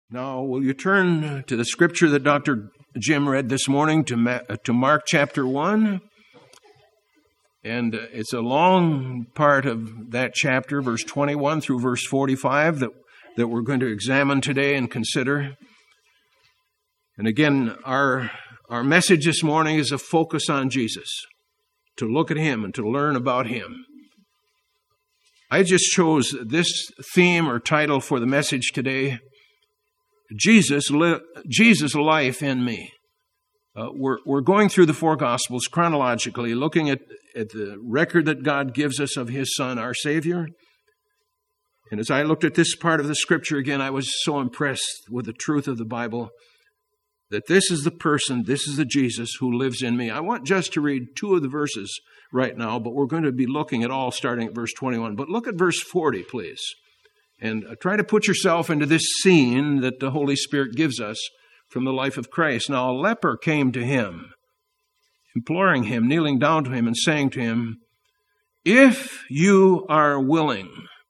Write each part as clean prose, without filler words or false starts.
Now, will you turn to the scripture that Dr. Jim read this morning to Mark chapter 1? And it's a long part of that chapter, verse 21 through verse 45, that we're going to examine today and consider. And again, our message this morning is a focus on Jesus, to look at Him and to learn about Him. I just chose this theme or title for the message today, Jesus life in me. We're going through the four Gospels chronologically, looking at the record that God gives us of His Son, our Savior. And as I looked at this part of the Scripture again, I was so impressed with the truth of the Bible that this is the person, this is the Jesus who lives in me. I want just to read two of the verses right now, but we're going to be looking at all starting at verse 21. But look at verse 40, please. And try to put yourself into this scene that the Holy Spirit gives us from the life of Christ. Now, a leper came to Him, imploring Him, kneeling down to Him, and saying to Him, "If you are willing,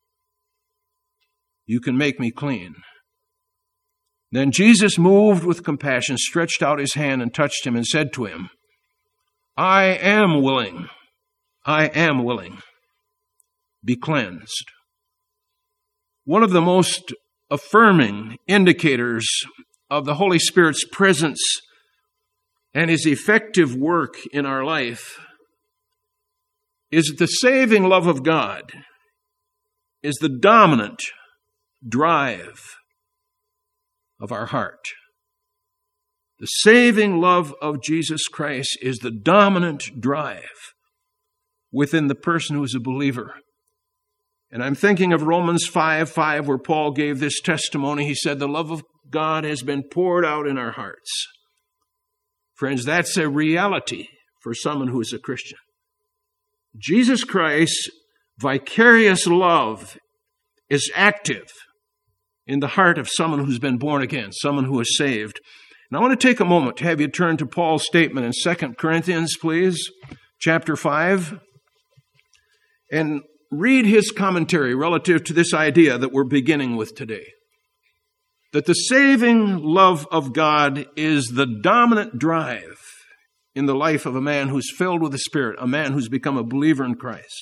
you can make me clean." Then Jesus, moved with compassion, stretched out His hand and touched him and said to him, I am willing. Be cleansed." One of the most affirming indicators of the Holy Spirit's presence and His effective work in our life is that the saving love of God is the dominant drive of our heart. The saving love of Jesus Christ is the dominant drive within the person who is a believer. And I'm thinking of Romans 5:5, where Paul gave this testimony. He said, "The love of God has been poured out in our hearts." Friends, that's a reality for someone who is a Christian. Jesus Christ's vicarious love is active in the heart of someone who's been born again, someone who is saved. And I want to take a moment to have you turn to Paul's statement in 2 Corinthians, please, chapter 5, and read his commentary relative to this idea that we're beginning with today. That the saving love of God is the dominant drive in the life of a man who's filled with the Spirit, a man who's become a believer in Christ.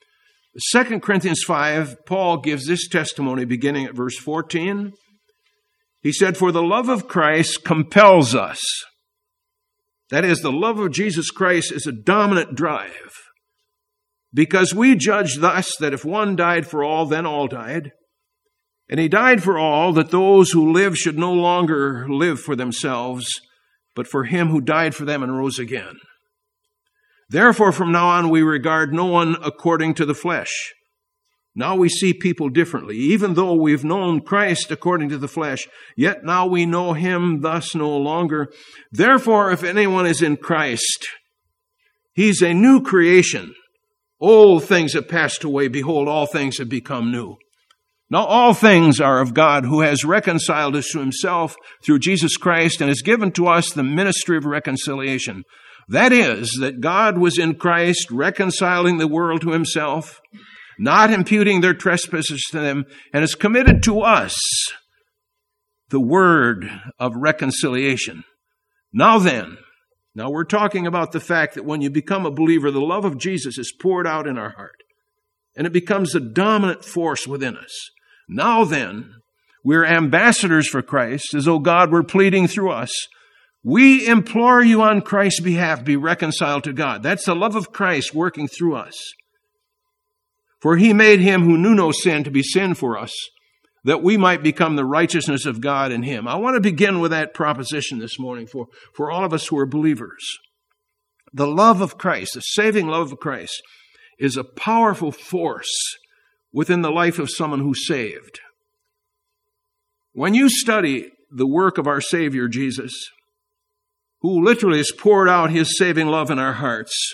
2 Corinthians 5, Paul gives this testimony beginning at verse 14. He said, "For the love of Christ compels us." That is, the love of Jesus Christ is a dominant drive. "Because we judge thus, that if one died for all, then all died. And He died for all, that those who live should no longer live for themselves, but for Him who died for them and rose again. Therefore, from now on, we regard no one according to the flesh. Now we see people differently. Even though we've known Christ according to the flesh, yet now we know Him thus no longer. Therefore, if anyone is in Christ, he's a new creation. Old things have passed away. Behold, all things have become new. Now all things are of God, who has reconciled us to Himself through Jesus Christ and has given to us the ministry of reconciliation. That is, that God was in Christ reconciling the world to Himself, not imputing their trespasses to them, and has committed to us the word of reconciliation. Now then, now we're talking about the fact that when you become a believer, the love of Jesus is poured out in our heart, and it becomes the dominant force within us. Now then, we're ambassadors for Christ, as though God were pleading through us. We implore you on Christ's behalf, be reconciled to God. That's the love of Christ working through us. For He made Him who knew no sin to be sin for us, that we might become the righteousness of God in Him. I want to begin with that proposition this morning for all of us who are believers. The love of Christ, the saving love of Christ, is a powerful force within the life of someone who's saved. When you study the work of our Savior Jesus, who literally has poured out His saving love in our hearts,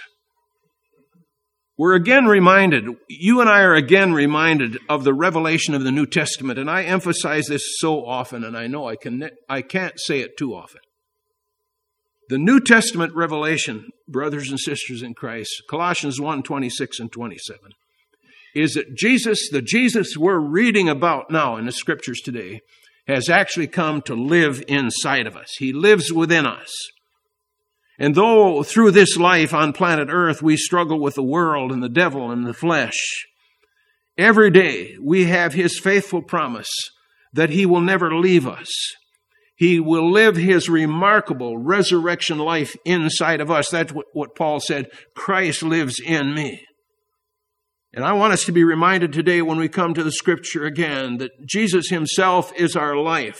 we're again reminded, you and I are again reminded of the revelation of the New Testament. And I emphasize this so often, and I know I can't say it too often. The New Testament revelation, brothers and sisters in Christ, Colossians 1:26 and 27, is that Jesus, the Jesus we're reading about now in the Scriptures today, has actually come to live inside of us. He lives within us. And though through this life on planet Earth we struggle with the world and the devil and the flesh, every day we have His faithful promise that He will never leave us. He will live His remarkable resurrection life inside of us. That's what Paul said, Christ lives in me. And I want us to be reminded today when we come to the Scripture again that Jesus Himself is our life.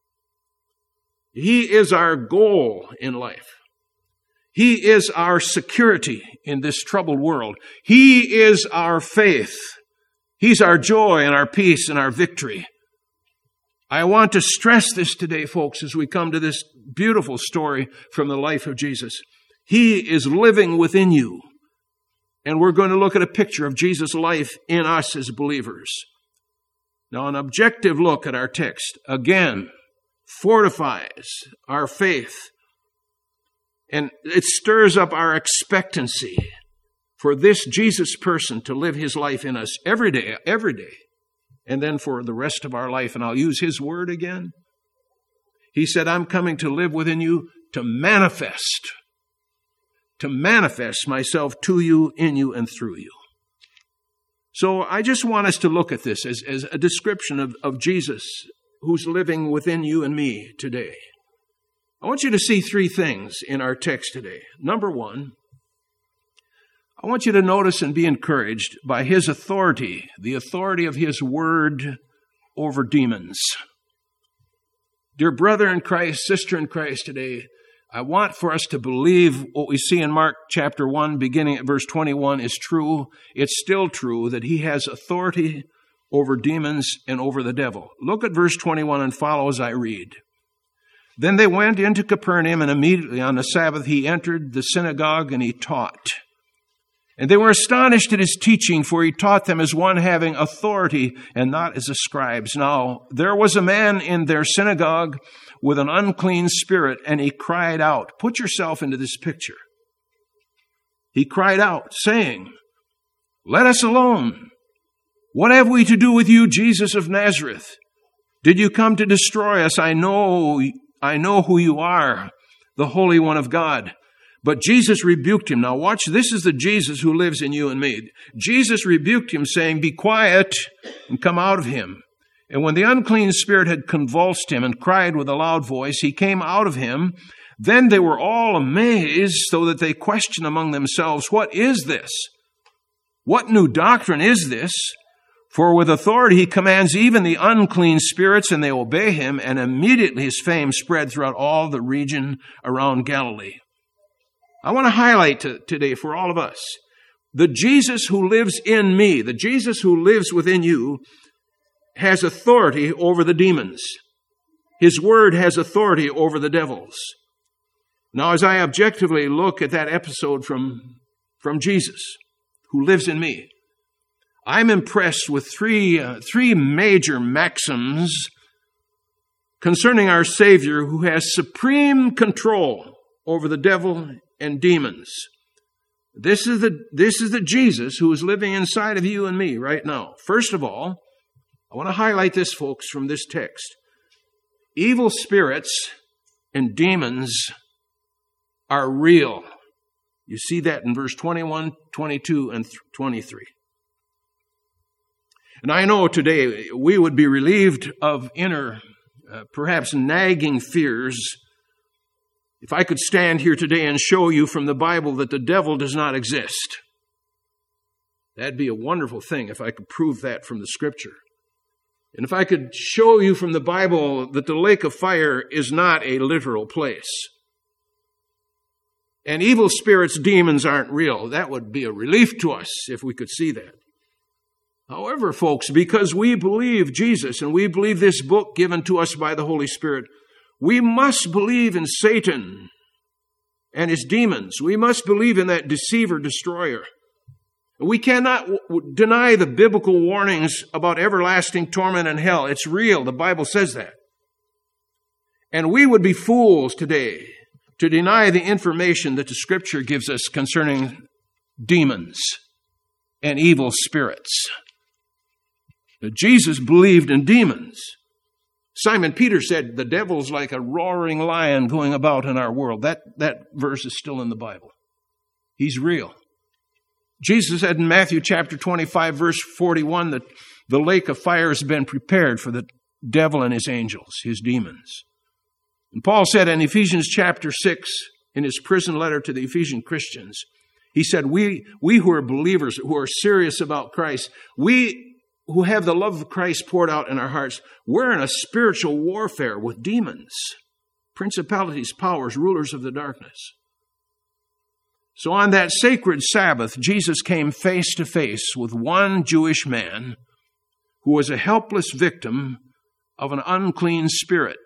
He is our goal in life. He is our security in this troubled world. He is our faith. He's our joy and our peace and our victory. I want to stress this today, folks, as we come to this beautiful story from the life of Jesus. He is living within you. And we're going to look at a picture of Jesus' life in us as believers. Now, an objective look at our text, again, fortifies our faith. And it stirs up our expectancy for this Jesus person to live His life in us every day, and then for the rest of our life. And I'll use His word again. He said, I'm coming to live within you to manifest myself to you, in you, and through you. So I just want us to look at this as a description of Jesus who's living within you and me today. I want you to see three things in our text today. Number one, I want you to notice and be encouraged by His authority, the authority of His word over demons. Dear brother in Christ, sister in Christ today, I want for us to believe what we see in Mark chapter 1, beginning at verse 21, is true. It's still true that He has authority over demons and over the devil. Look at verse 21 and follow as I read. Then they went into Capernaum, and immediately on the Sabbath He entered the synagogue and He taught. And they were astonished at His teaching, for He taught them as one having authority and not as the scribes. Now, there was a man in their synagogue with an unclean spirit, and he cried out. Put yourself into this picture. He cried out, saying, Let us alone. What have we to do with you, Jesus of Nazareth? Did you come to destroy us? I know who you are, the Holy One of God. But Jesus rebuked him. Now watch, this is the Jesus who lives in you and me. Jesus rebuked him, saying, Be quiet and come out of him. And when the unclean spirit had convulsed him and cried with a loud voice, he came out of him. Then they were all amazed, so that they questioned among themselves, What is this? What new doctrine is this? For with authority he commands even the unclean spirits, and they obey him. And immediately his fame spread throughout all the region around Galilee. I want to highlight today for all of us, the Jesus who lives in me, the Jesus who lives within you, has authority over the demons. His word has authority over the devils. Now, as I objectively look at that episode from Jesus, who lives in me, I'm impressed with three major maxims concerning our Savior, who has supreme control over the devil and demons. This is the Jesus who is living inside of you and me right now. First of all, I want to highlight this, folks, from this text. Evil spirits and demons are real. You see that in verse 21, 22, and 23. And I know today we would be relieved of inner, perhaps nagging fears if I could stand here today and show you from the Bible that the devil does not exist. That'd be a wonderful thing if I could prove that from the Scripture. And if I could show you from the Bible that the lake of fire is not a literal place. And evil spirits, demons aren't real. That would be a relief to us if we could see that. However, folks, because we believe Jesus and we believe this book given to us by the Holy Spirit, we must believe in Satan and his demons. We must believe in that deceiver, destroyer. We cannot deny the biblical warnings about everlasting torment and hell. It's real. The Bible says that. And we would be fools today to deny the information that the Scripture gives us concerning demons and evil spirits. Now, Jesus believed in demons. Simon Peter said, the devil's like a roaring lion going about in our world. That verse is still in the Bible. He's real. Jesus said in Matthew chapter 25, verse 41, that the lake of fire has been prepared for the devil and his angels, his demons. And Paul said in Ephesians chapter 6, in his prison letter to the Ephesian Christians, he said, we who are believers, who are serious about Christ, we who have the love of Christ poured out in our hearts, we're in a spiritual warfare with demons, principalities, powers, rulers of the darkness. So on that sacred Sabbath, Jesus came face to face with one Jewish man who was a helpless victim of an unclean spirit.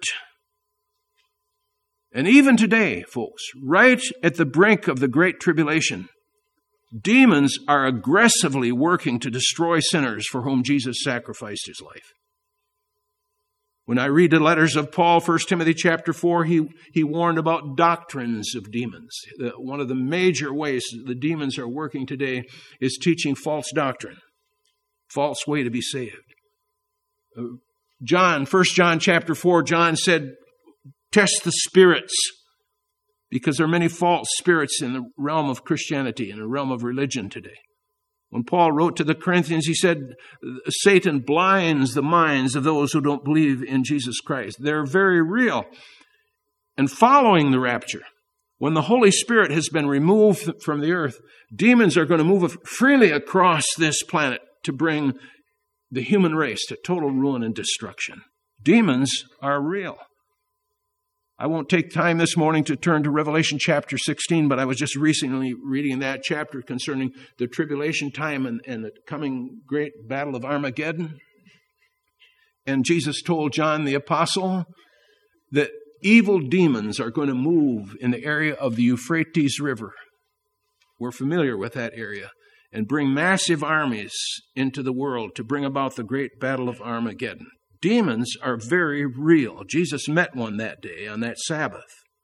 And even today, folks, right at the brink of the Great Tribulation, demons are aggressively working to destroy sinners for whom Jesus sacrificed his life. When I read the letters of Paul, 1 Timothy chapter 4, he warned about doctrines of demons. One of the major ways the demons are working today is teaching false doctrine, false way to be saved. 1 John chapter 4, John said, test the spirits, because there are many false spirits in the realm of Christianity, in the realm of religion today. When Paul wrote to the Corinthians, he said, Satan blinds the minds of those who don't believe in Jesus Christ. They're very real. And following the rapture, when the Holy Spirit has been removed from the earth, demons are going to move freely across this planet to bring the human race to total ruin and destruction. Demons are real. I won't take time this morning to turn to Revelation chapter 16, but I was just recently reading that chapter concerning the tribulation time and the coming great battle of Armageddon. And Jesus told John the apostle that evil demons are going to move in the area of the Euphrates River. We're familiar with that area. And bring massive armies into the world to bring about the great battle of Armageddon. Demons are very real. Jesus met one that day on that Sabbath.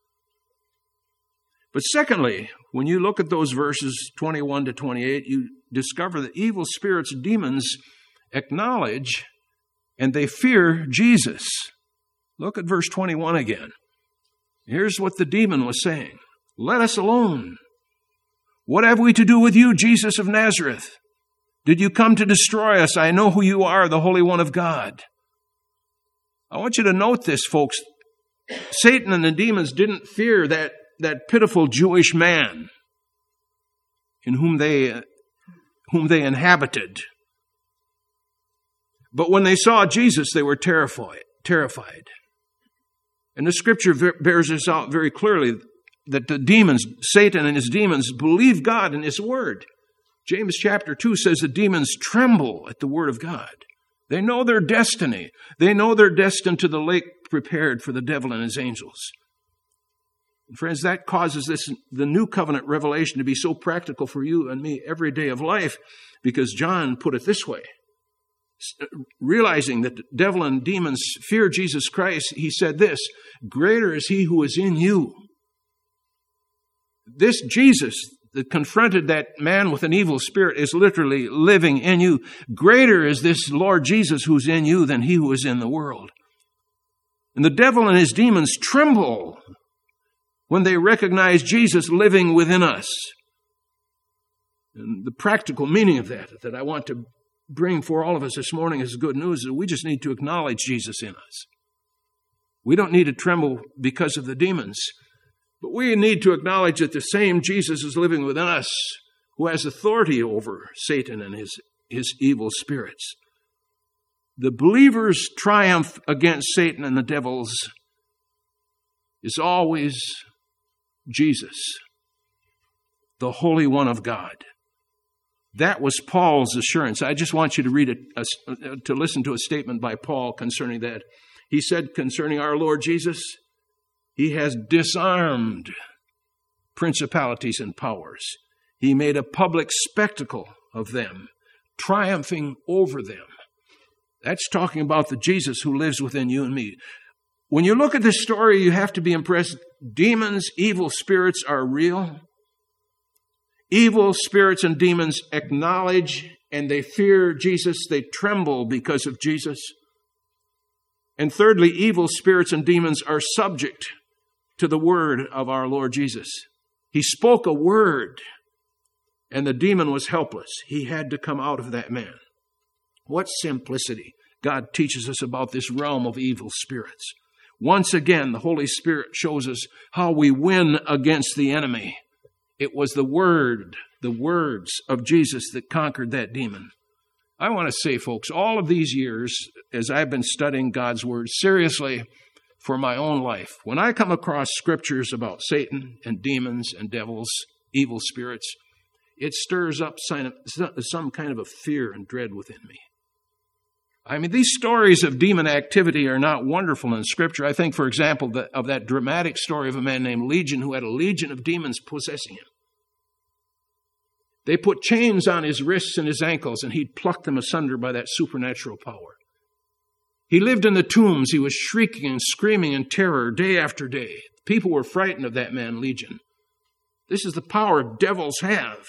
But secondly, when you look at those verses 21 to 28, you discover that evil spirits, demons, acknowledge and they fear Jesus. Look at verse 21 again. Here's what the demon was saying. Let us alone. What have we to do with you, Jesus of Nazareth? Did you come to destroy us? I know who you are, the Holy One of God. I want you to note this, folks. Satan and the demons didn't fear that pitiful Jewish man in whom they inhabited. But when they saw Jesus, they were terrified. And the scripture bears this out very clearly, that the demons, Satan and his demons, believe God and his word. James chapter 2 says the demons tremble at the word of God. They know their destiny. They know they're destined to the lake prepared for the devil and his angels. And friends, that causes the new covenant revelation to be so practical for you and me every day of life, because John put it this way. Realizing that the devil and demons fear Jesus Christ, he said this, greater is he who is in you. This Jesus that confronted that man with an evil spirit is literally living in you. Greater is this Lord Jesus who's in you than he who is in the world. And the devil and his demons tremble when they recognize Jesus living within us. And the practical meaning of that I want to bring for all of us this morning is good news, that we just need to acknowledge Jesus in us. We don't need to tremble because of the demons. But we need to acknowledge that the same Jesus is living within us, who has authority over Satan and his evil spirits. The believer's triumph against Satan and the devils is always Jesus, the Holy One of God. That was Paul's assurance. I just want you to read to listen to a statement by Paul concerning that. He said concerning our Lord Jesus, he has disarmed principalities and powers. He made a public spectacle of them, triumphing over them. That's talking about the Jesus who lives within you and me. When you look at this story, you have to be impressed. Demons, evil spirits are real. Evil spirits and demons acknowledge and they fear Jesus. They tremble because of Jesus. And thirdly, evil spirits and demons are subject to the word of our Lord Jesus. He spoke a word, and the demon was helpless. He had to come out of that man. What simplicity God teaches us about this realm of evil spirits. Once again, the Holy Spirit shows us how we win against the enemy. It was the words of Jesus that conquered that demon. I want to say, folks, all of these years, as I've been studying God's Word seriously for my own life, when I come across scriptures about Satan and demons and devils, evil spirits, it stirs up some kind of a fear and dread within me. I mean, these stories of demon activity are not wonderful in Scripture. I think, for example, of that dramatic story of a man named Legion who had a legion of demons possessing him. They put chains on his wrists and his ankles, and he'd pluck them asunder by that supernatural power. He lived in the tombs. He was shrieking and screaming in terror day after day. People were frightened of that man, Legion. This is the power devils have.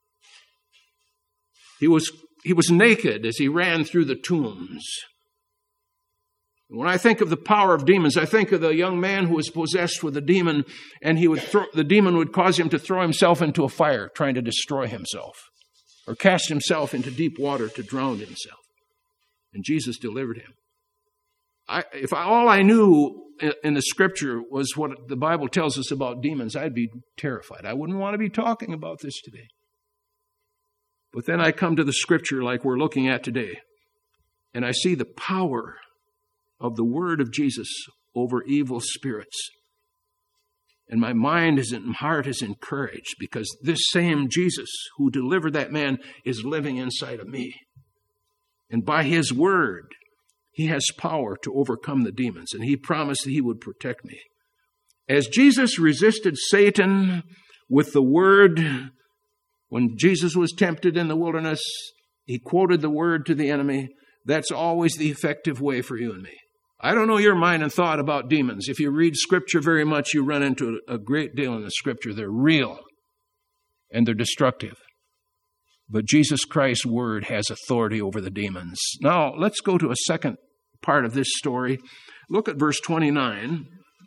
He was naked as he ran through the tombs. When I think of the power of demons, I think of the young man who was possessed with a demon, and the demon would cause him to throw himself into a fire, trying to destroy himself, or cast himself into deep water to drown himself. And Jesus delivered him. If all I knew in the Scripture was what the Bible tells us about demons, I'd be terrified. I wouldn't want to be talking about this today. But then I come to the Scripture like we're looking at today, and I see the power of the word of Jesus over evil spirits. And my mind and heart is encouraged because this same Jesus who delivered that man is living inside of me. And by his word, he has power to overcome the demons, and he promised that he would protect me. As Jesus resisted Satan with the word, when Jesus was tempted in the wilderness, he quoted the word to the enemy. That's always the effective way for you and me. I don't know your mind and thought about demons. If you read Scripture very much, you run into a great deal in the Scripture. They're real, and they're destructive. But Jesus Christ's word has authority over the demons. Now, let's go to a second part of this story. Look at verse 29.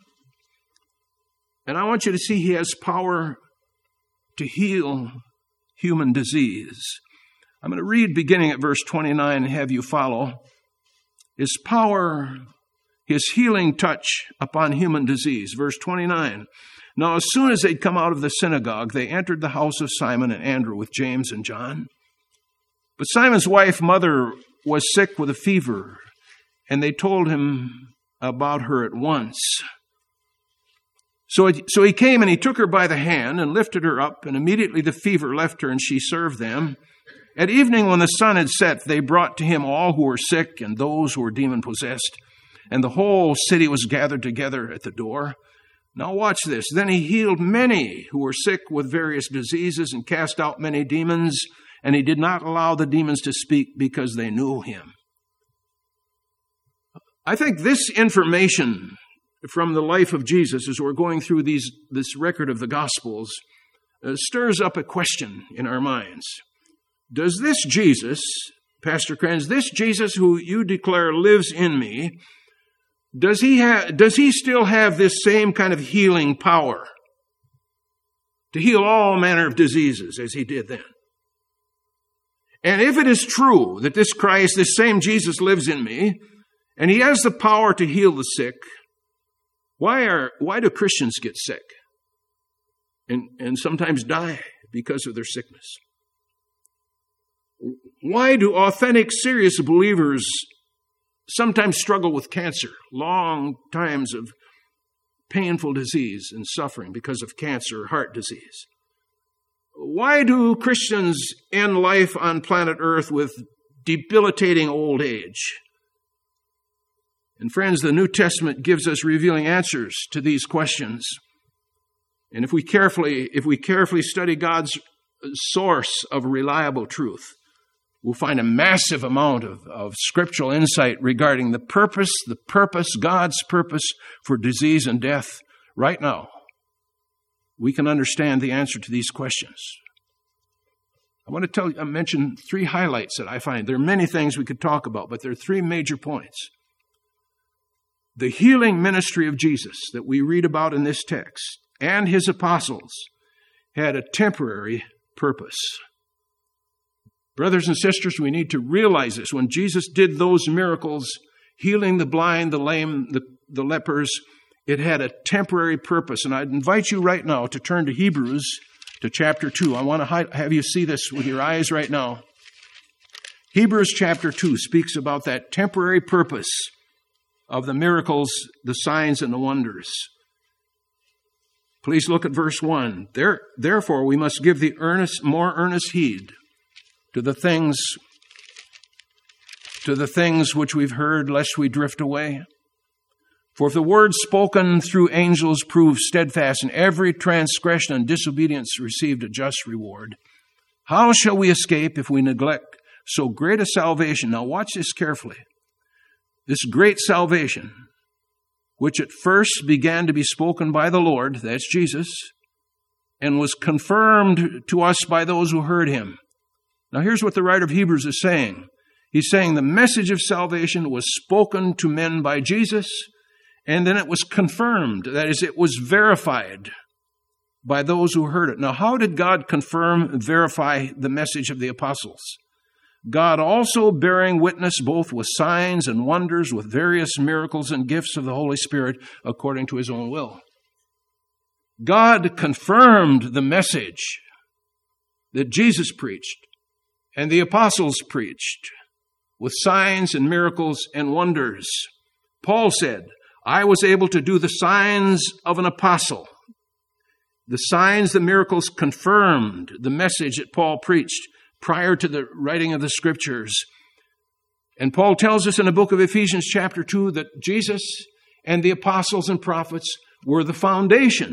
And I want you to see he has power to heal human disease. I'm going to read beginning at verse 29 and have you follow. His power, his healing touch upon human disease. Verse 29. Now, as soon as they'd come out of the synagogue, they entered the house of Simon and Andrew with James and John. But Simon's wife, mother, was sick with a fever, and they told him about her at once. So he came and he took her by the hand and lifted her up, and immediately the fever left her, and she served them. At evening, when the sun had set, they brought to him all who were sick and those who were demon-possessed, and the whole city was gathered together at the door. Now watch this. Then he healed many who were sick with various diseases and cast out many demons, and he did not allow the demons to speak because they knew him. I think this information from the life of Jesus, as we're going through this record of the Gospels, stirs up a question in our minds. Does this Jesus, Pastor Kranz, this Jesus who you declare lives in me, does he still have this same kind of healing power to heal all manner of diseases as he did then? And if it is true that this Christ, this same Jesus lives in me, and he has the power to heal the sick, why do Christians get sick and sometimes die because of their sickness? Why do authentic, serious believers sometimes struggle with cancer, long times of painful disease and suffering because of cancer or heart disease? Why do Christians end life on planet Earth with debilitating old age? And friends, the New Testament gives us revealing answers to these questions. And if we carefully study God's source of reliable truth, we'll find a massive amount of scriptural insight regarding the purpose, God's purpose for disease and death right now. We can understand the answer to these questions. I want to mention three highlights that I find. There are many things we could talk about, but there are three major points. the healing ministry of Jesus that we read about in this text and his apostles had a temporary purpose. Brothers and sisters, we need to realize this. When Jesus did those miracles, healing the blind, the lame, the lepers, it had a temporary purpose. And I'd invite you right now to turn to Hebrews, to chapter 2. I want to have you see this with your eyes right now. Hebrews chapter 2 speaks about that temporary purpose of the miracles, the signs, and the wonders. Please look at verse 1. Therefore, we must give the more earnest heed to the things which we've heard, lest we drift away. For if the word spoken through angels proved steadfast, and every transgression and disobedience received a just reward, how shall we escape if we neglect so great a salvation? Now watch this carefully. This great salvation, which at first began to be spoken by the Lord, that's Jesus, and was confirmed to us by those who heard him. Now here's what the writer of Hebrews is saying. He's saying the message of salvation was spoken to men by Jesus, and then it was confirmed. That is, it was verified by those who heard it. Now, how did God confirm and verify the message of the apostles? God also bearing witness both with signs and wonders, with various miracles and gifts of the Holy Spirit according to his own will. God confirmed the message that Jesus preached and the apostles preached with signs and miracles and wonders. Paul said, I was able to do the signs of an apostle. The signs, the miracles confirmed the message that Paul preached prior to the writing of the Scriptures. And Paul tells us in the book of Ephesians chapter 2 that Jesus and the apostles and prophets were the foundation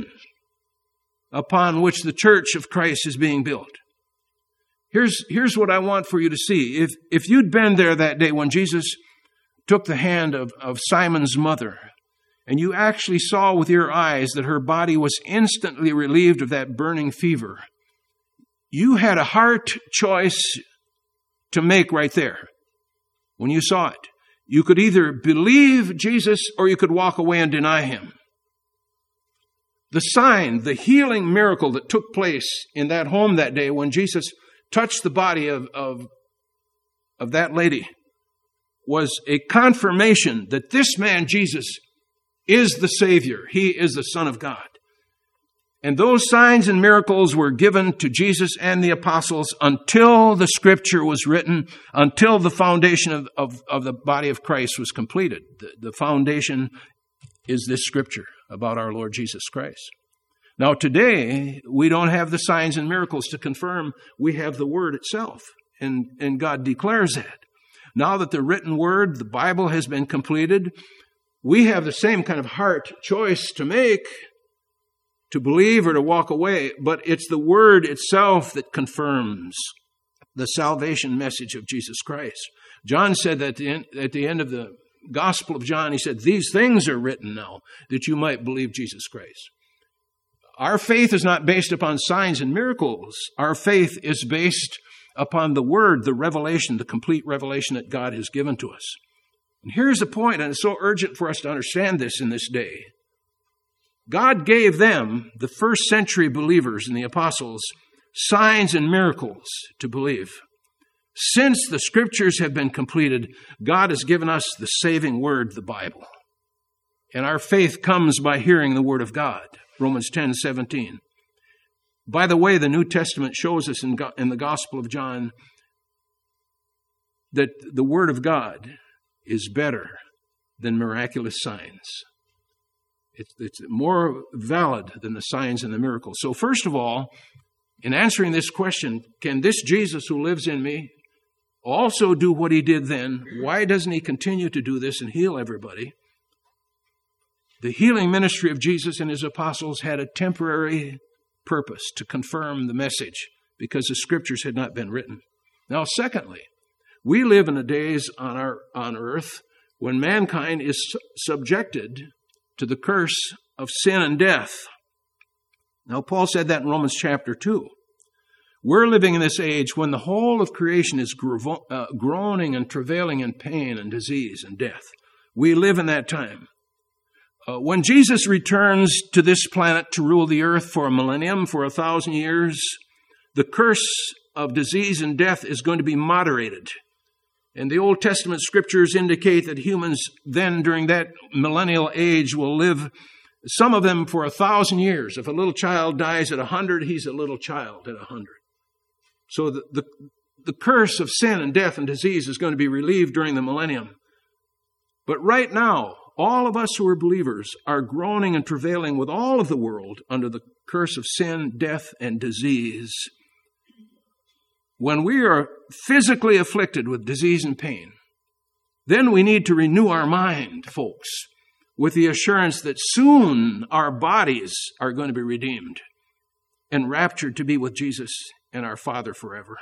upon which the church of Christ is being built. Here's what I want for you to see. If you'd been there that day when Jesus took the hand of Simon's mother, and you actually saw with your eyes that her body was instantly relieved of that burning fever, you had a heart choice to make right there when you saw it. You could either believe Jesus or you could walk away and deny him. The sign, the healing miracle that took place in that home that day when Jesus touched the body of that lady was a confirmation that this man, Jesus, is the Savior. He is the Son of God. And those signs and miracles were given to Jesus and the apostles until the Scripture was written, until the foundation of the body of Christ was completed. The foundation is this Scripture about our Lord Jesus Christ. Now today, we don't have the signs and miracles to confirm. We have the Word itself, and God declares that. Now that the written Word, the Bible, has been completed, we have the same kind of heart choice to make, to believe or to walk away, but it's the Word itself that confirms the salvation message of Jesus Christ. John said that at the end of the Gospel of John, he said, these things are written now that you might believe Jesus Christ. Our faith is not based upon signs and miracles. Our faith is based upon the Word, the revelation, the complete revelation that God has given to us. And here's the point, and it's so urgent for us to understand this in this day. God gave them, the first century believers and the apostles, signs and miracles to believe. Since the Scriptures have been completed, God has given us the saving Word, the Bible. And our faith comes by hearing the Word of God, Romans 10:17. By the way, the New Testament shows us in the Gospel of John that the Word of God is better than miraculous signs. It's more valid than the signs and the miracles. So first of all, in answering this question, can this Jesus who lives in me also do what he did then? Why doesn't he continue to do this and heal everybody? The healing ministry of Jesus and his apostles had a temporary purpose to confirm the message because the Scriptures had not been written. Now, secondly, we live in the days on earth when mankind is subjected to the curse of sin and death. Now, Paul said that in Romans chapter 2. We're living in this age when the whole of creation is groaning and travailing in pain and disease and death. We live in that time. When Jesus returns to this planet to rule the earth for a millennium, for 1,000 years, the curse of disease and death is going to be moderated. And the Old Testament scriptures indicate that humans then during that millennial age will live, some of them for 1,000 years. If a little child dies at 100, he's a little child at 100. So the curse of sin and death and disease is going to be relieved during the millennium. But right now, all of us who are believers are groaning and travailing with all of the world under the curse of sin, death, and disease. When we are physically afflicted with disease and pain, then we need to renew our mind, folks, with the assurance that soon our bodies are going to be redeemed and raptured to be with Jesus and our Father forever.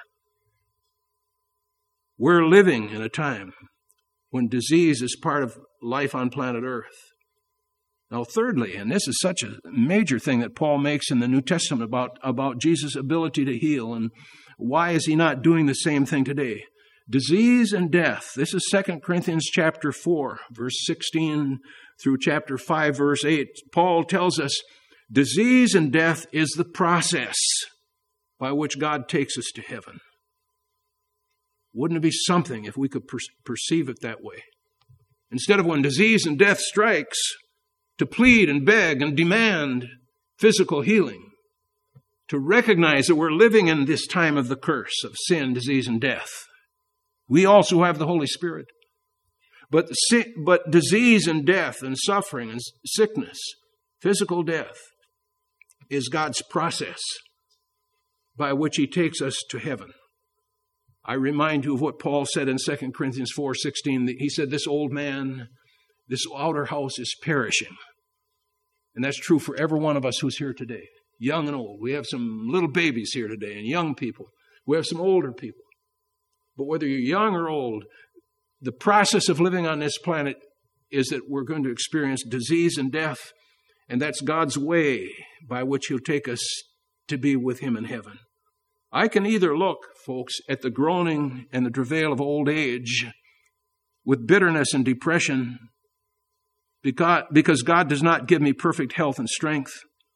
We're living in a time when disease is part of life on planet Earth. Now, thirdly, and this is such a major thing that Paul makes in the New Testament about Jesus' ability to heal, and why is he not doing the same thing today? Disease and death. This is 2 Corinthians chapter 4, verse 16 through chapter 5, verse 8. Paul tells us disease and death is the process by which God takes us to heaven. Wouldn't it be something if we could perceive it that way? Instead of when disease and death strikes, to plead and beg and demand physical healing, to recognize that we're living in this time of the curse of sin, disease, and death. We also have the Holy Spirit. But disease and death and suffering and sickness, physical death, is God's process by which he takes us to heaven. I remind you of what Paul said in 2 Corinthians 4:16. He said, this old man, this outer house is perishing. And that's true for every one of us who's here today, young and old. We have some little babies here today and young people. We have some older people. But whether you're young or old, the process of living on this planet is that we're going to experience disease and death, and that's God's way by which he'll take us to be with him in heaven. I can either look, folks, at the groaning and the travail of old age with bitterness and depression because God does not give me perfect health and strength,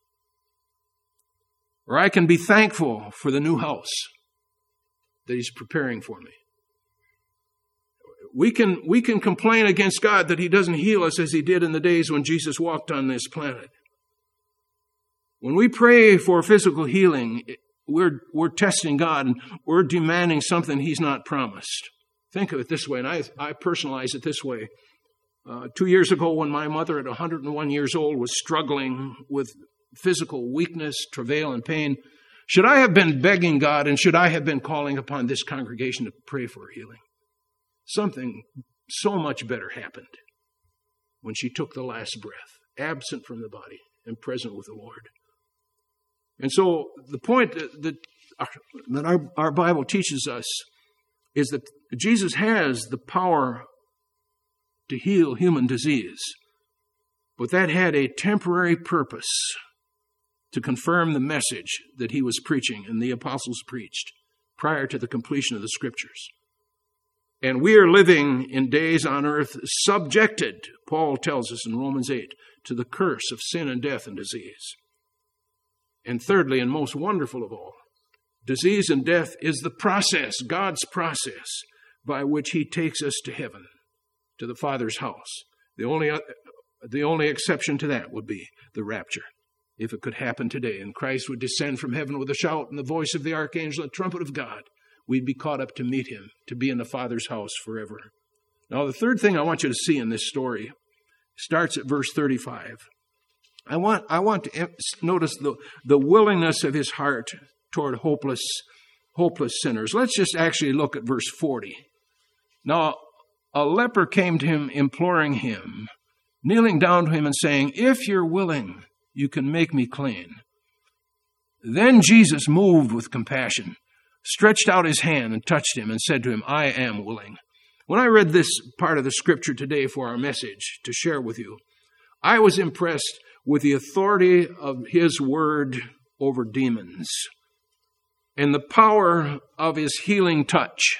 or I can be thankful for the new house that he's preparing for me. We can complain against God that he doesn't heal us as he did in the days when Jesus walked on this planet. When we pray for physical healing, we're testing God and we're demanding something he's not promised. Think of it this way, and I personalize it this way. 2 years ago, when my mother at 101 years old was struggling with physical weakness, travail, and pain, should I have been begging God and should I have been calling upon this congregation to pray for her healing? Something so much better happened when she took the last breath, absent from the body and present with the Lord. And so the point that our Bible teaches us is that Jesus has the power to heal human disease, but that had a temporary purpose to confirm the message that he was preaching and the apostles preached prior to the completion of the scriptures. And we are living in days on earth subjected, Paul tells us in Romans 8, to the curse of sin and death and disease. And thirdly, and most wonderful of all, disease and death is the process, God's process, by which he takes us to heaven, to the Father's house. The only exception to that would be the rapture, if it could happen today, and Christ would descend from heaven with a shout and the voice of the archangel and the trumpet of God. We'd be caught up to meet him, to be in the Father's house forever. Now, the third thing I want you to see in this story starts at verse 35. I want to notice the willingness of his heart toward hopeless sinners. Let's just actually look at verse 40. Now, a leper came to him, imploring him, kneeling down to him and saying, "If you're willing, you can make me clean." Then Jesus, moved with compassion, stretched out his hand and touched him and said to him, "I am willing." When I read this part of the scripture today for our message to share with you, I was impressed with the authority of his word over demons and the power of his healing touch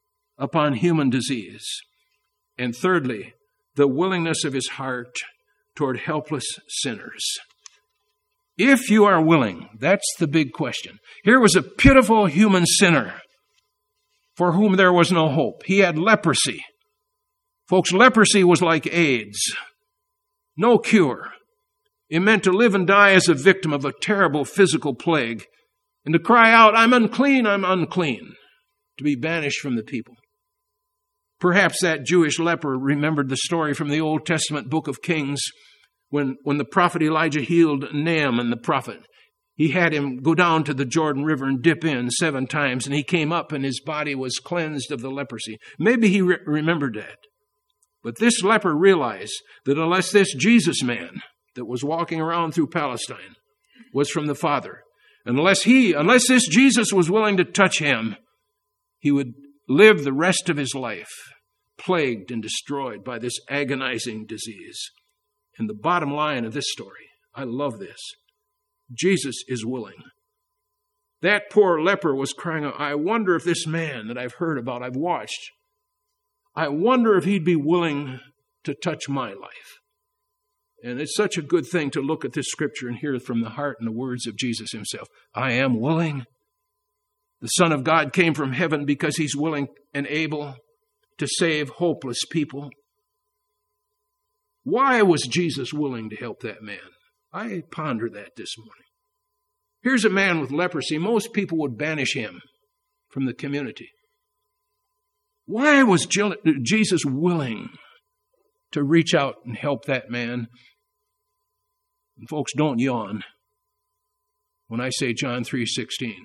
upon human disease. And thirdly, the willingness of his heart toward helpless sinners. If you are willing, that's the big question. Here was a pitiful human sinner for whom there was no hope. He had leprosy. Folks, leprosy was like AIDS. No cure. It meant to live and die as a victim of a terrible physical plague and to cry out, I'm unclean, to be banished from the people. Perhaps that Jewish leper remembered the story from the Old Testament book of Kings when the prophet Elijah healed Naaman the prophet. He had him go down to the Jordan River and dip in 7 times, and he came up and his body was cleansed of the leprosy. Maybe he remembered that. But this leper realized that unless this Jesus man that was walking around through Palestine was from the Father, unless this Jesus was willing to touch him, he would live the rest of his life plagued and destroyed by this agonizing disease. And the bottom line of this story, I love this, Jesus is willing. That poor leper was crying out, I wonder if this man that I've heard about, I've watched, I wonder if he'd be willing to touch my life. And it's such a good thing to look at this scripture and hear from the heart and the words of Jesus himself. I am willing. The Son of God came from heaven because he's willing and able to save hopeless people. Why was Jesus willing to help that man? I ponder that this morning. Here's a man with leprosy. Most people would banish him from the community. Why was Jesus willing to reach out and help that man? And folks, don't yawn when I say John 3:16.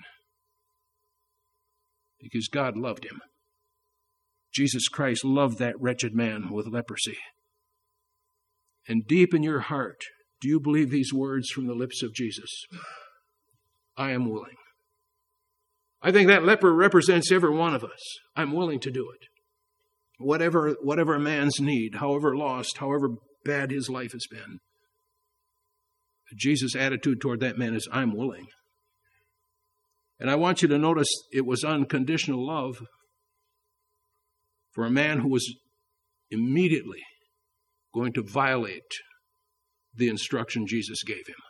Because God loved him. Jesus Christ loved that wretched man with leprosy. And deep in your heart, do you believe these words from the lips of Jesus? I am willing. I think that leper represents every one of us. I'm willing to do it. Whatever a man's need, however lost, however bad his life has been. Jesus' attitude toward that man is, I'm willing. And I want you to notice it was unconditional love for a man who was immediately going to violate the instruction Jesus gave him.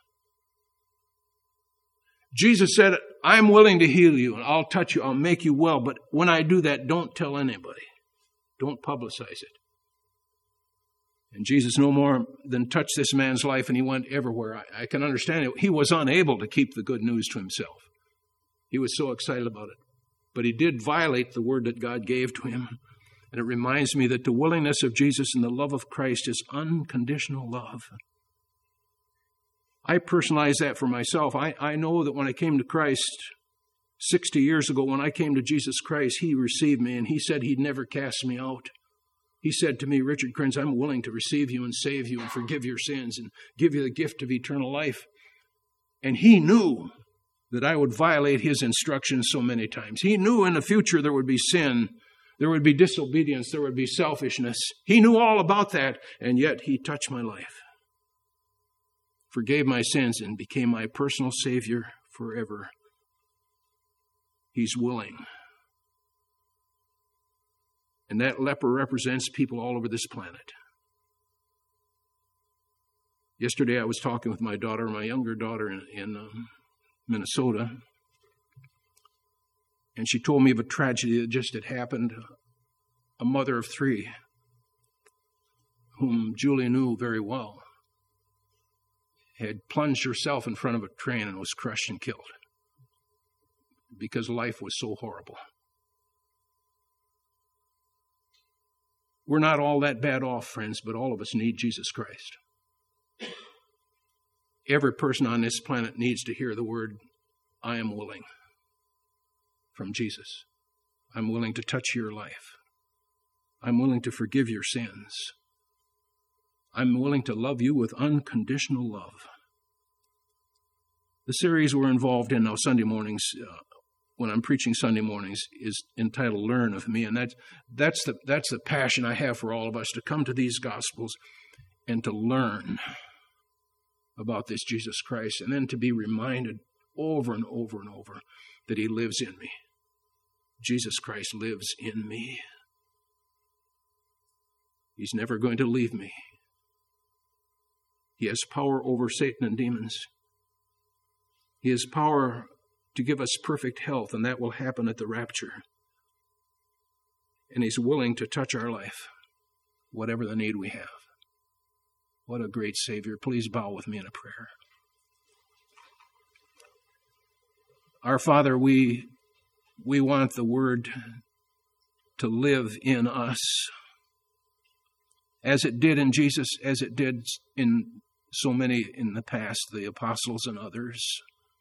Jesus said, I'm willing to heal you and I'll touch you, I'll make you well, but when I do that, don't tell anybody. Don't publicize it. And Jesus no more than touched this man's life and he went everywhere. I can understand it. He was unable to keep the good news to himself. He was so excited about it. But he did violate the word that God gave to him. And it reminds me that the willingness of Jesus and the love of Christ is unconditional love. I personalize that for myself. I know that when I came to Christ 60 years ago, when I came to Jesus Christ, he received me and he said he'd never cast me out. He said to me, Richard Kriens, I'm willing to receive you and save you and forgive your sins and give you the gift of eternal life. And he knew that I would violate his instructions so many times. He knew in the future there would be sin, there would be disobedience, there would be selfishness. He knew all about that, and yet he touched my life, forgave my sins, and became my personal Savior forever. He's willing. And that leper represents people all over this planet. Yesterday I was talking with my daughter, my younger daughter in Minnesota, and she told me of a tragedy that just had happened. A mother of 3, whom Julie knew very well, had plunged herself in front of a train and was crushed and killed because life was so horrible. We're not all that bad off, friends, but all of us need Jesus Christ. Every person on this planet needs to hear the word, I am willing, from Jesus. I'm willing to touch your life. I'm willing to forgive your sins. I'm willing to love you with unconditional love. The series we're involved in now Sunday mornings, when I'm preaching Sunday mornings, is entitled Learn of Me. And that's the passion I have for all of us, to come to these Gospels and to learn about this Jesus Christ, and then to be reminded over and over and over that he lives in me. Jesus Christ lives in me. He's never going to leave me. He has power over Satan and demons. He has power to give us perfect health, and that will happen at the rapture. And He's willing to touch our life, whatever the need we have. What a great Savior. Please bow with me in a prayer. Our Father, we want the Word to live in us as it did in Jesus, as it did in so many in the past, the apostles and others.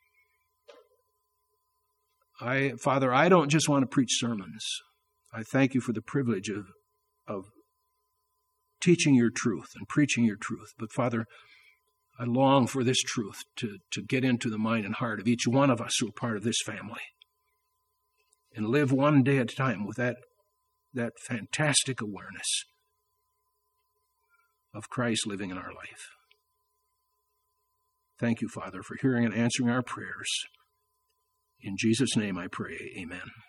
Father, I don't just want to preach sermons. I thank you for the privilege of teaching your truth and preaching your truth. But Father, I long for this truth to get into the mind and heart of each one of us who are part of this family and live one day at a time with that fantastic awareness of Christ living in our life. Thank you, Father, for hearing and answering our prayers. In Jesus' name I pray, amen.